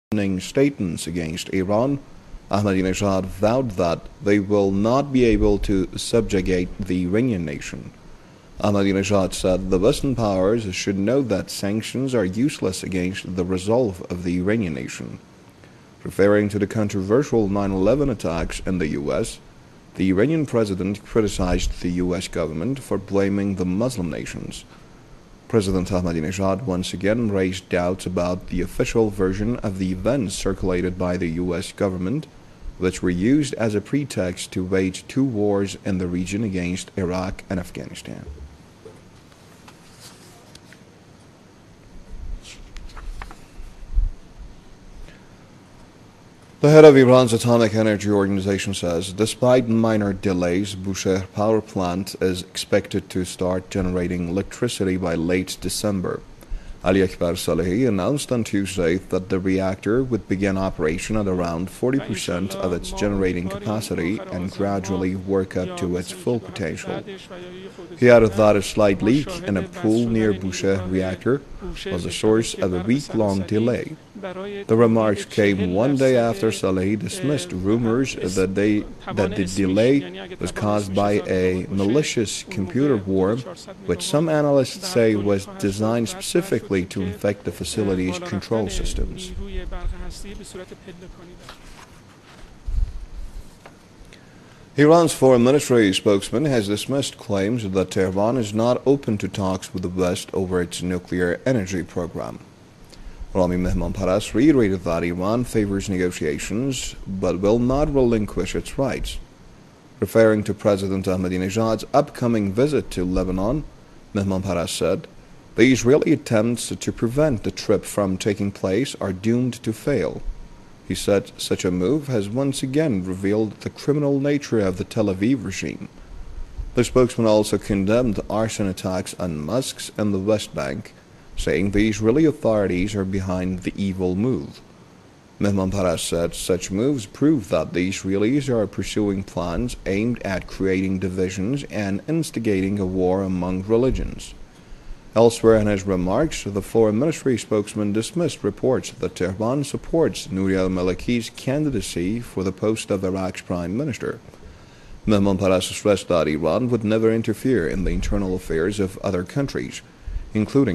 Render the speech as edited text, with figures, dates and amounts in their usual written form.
statements against Iran, Ahmadinejad vowed that they will not be able to subjugate the Iranian nation. Ahmadinejad said the Western powers should know that sanctions are useless against the resolve of the Iranian nation. Referring to the controversial 9/11 attacks in the U.S., the Iranian president criticized the U.S. government for blaming the Muslim nations. President Ahmadinejad once again raised doubts about the official version of the events circulated by the U.S. government, which were used as a pretext to wage two wars in the region against Iraq and Afghanistan. The head of Iran's Atomic Energy Organization says, despite minor delays, Bushehr power plant is expected to start generating electricity by late December. Ali Akbar Salehi announced on Tuesday that the reactor would begin operation at around 40% of its generating capacity and gradually work up to its full potential. He added that a slight leak in a pool near Bushehr reactor was the source of a week-long delay. The remarks came one day after Salehi dismissed rumors that the delay was caused by a malicious computer worm, which some analysts say was designed specifically to infect the facility's control systems. Iran's foreign ministry spokesman has dismissed claims that Tehran is not open to talks with the West over its nuclear energy program. Rami Mehmanparast reiterated that Iran favors negotiations but will not relinquish its rights. Referring to President Ahmadinejad's upcoming visit to Lebanon, Mehmanparast said, the Israeli attempts to prevent the trip from taking place are doomed to fail. He said such a move has once again revealed the criminal nature of the Tel Aviv regime. The spokesman also condemned arson attacks on mosques in the West Bank, saying the Israeli authorities are behind the evil move. Mehmanparast said such moves prove that the Israelis are pursuing plans aimed at creating divisions and instigating a war among religions. Elsewhere in his remarks, the foreign ministry spokesman dismissed reports that Tehran supports Nouri al-Maliki's candidacy for the post of Iraq's prime minister. Mehmanparast stressed that Iran would never interfere in the internal affairs of other countries, including